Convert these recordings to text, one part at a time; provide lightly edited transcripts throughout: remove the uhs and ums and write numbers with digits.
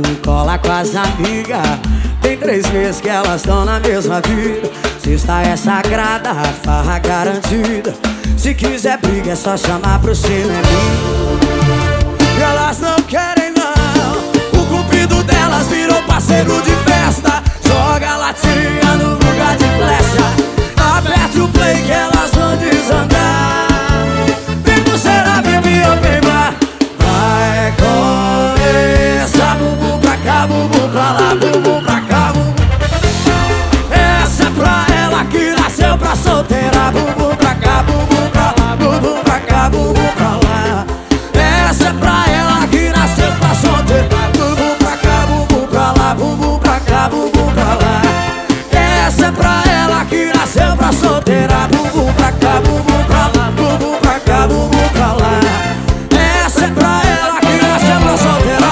cola com as amigas. Tem 3 meses que elas estão na mesma vida. Sexta é sagrada, a farra garantida. Se quiser briga é só chamar pro cineminha. E elas não querem não. O cupido delas virou parceiro de festa. Joga latinha no lugar de flecha. Aperte o play que elas vão desandar. Vem pulseira, vem open bar. Vai começar. Bumbum pra cá, bumbum pra lá, bumbum pra cá, bumbum. Essa é pra ela que nasceu pra solteira. Bumbum pra cá, bumbum pra lá, bumbum pra cá, bumbum pra lá. Essa é pra ela que nasceu pra solteira. Bumbum pra cá, bumbum pra lá, bumbum pra cá, bumbum pra lá. Essa é pra ela que nasceu pra solteira. Bumbum pra cá, bumbum pra lá, bumbum pra cá, bumbum pra lá. Essa é pra ela que nasceu pra solteira.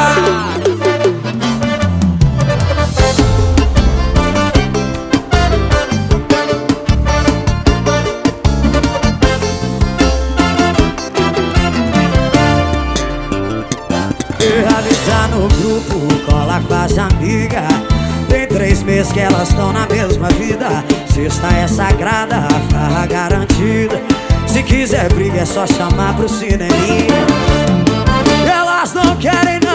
E avisar no grupo, cola com as amigas. Tem 3 meses que elas estão na mesma vida. Sexta é sagrada, a farra garantida. Se quiser briga é só chamar pro cineminha. E elas não querem